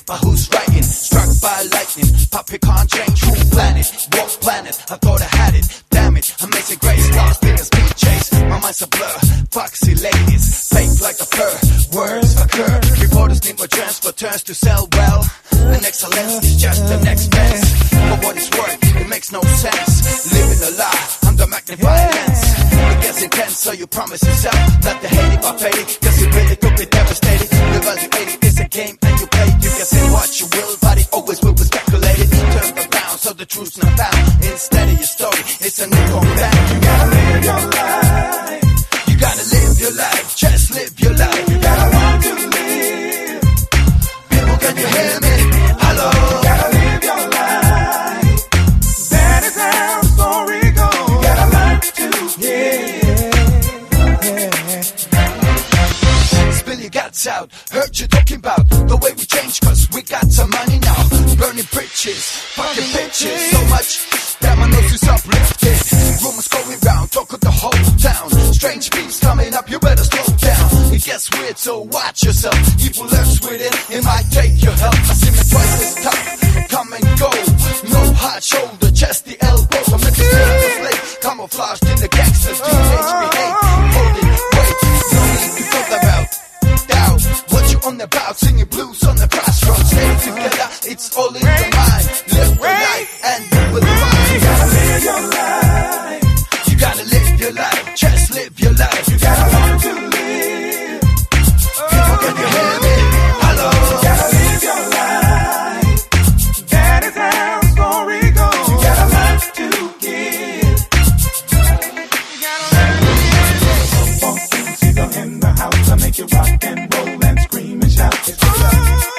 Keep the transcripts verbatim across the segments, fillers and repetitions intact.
but who's writing? Struck by lightning, puppy can't change who planet, what planet? I thought I had it, damn it, amazing grace, lost in a speed chase. My mind's a blur, foxy ladies, fake like a fur, words occur. Reporters need more transfer turns to sell well, and excellence is just the next best. For what it's worth, it makes no sense. Living a lie, under magnifying lens. It gets intense, so you promise yourself that the hate it or fade it, cause it really could be devastated. Evaluated, it's a game and you play. You can say what you will, but it always will be speculated. Turn around, so the truth's not found. Instead of your story, it's a new comeback. You gotta live your life. You gotta live your life, just live your life. You gotta want to live. People, can you hear me? Hello. You gotta live your life. That is how the story goes. You gotta learn to live. Spill your guts out. Heard you talking about the way we change, cause we got some money now. Burning bridges, fucking bitches. So much that my nose is uplifted. Rumors going round, talk of the whole town. Strange beats coming up, you better slow down. It gets weird, so watch yourself. Evil lurks within, it might take your help. I see me twice as tough, come and go. No hard shoulder, just the elbow. I'm meant to stay to play, camouflaged in the gangsters. Teenage behave, holding weight. No need to talk about doubt. What you on about, singing blues on the crossroads. Stay together, it's all in your mind. Live the life and do with the mind. You gotta live your life. You gotta live your life, just live your life. You gotta learn to live. People, can you hear me? Hello. You gotta live your life. That is how the story goes. You gotta learn to give. You gotta learn to give. Funky Caesar in the house, I make you rock and roll and scream and shout. It's the love.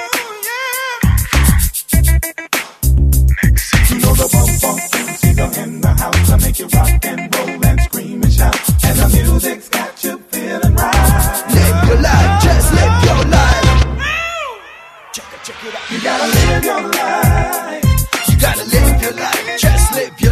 You know the bum bum Caesar in the house, I make you rock and roll and scream and shout. And the music's got you feeling right. Live your life, just live your life. Check it, check it out. You gotta live your life. You gotta live your life, just live your life.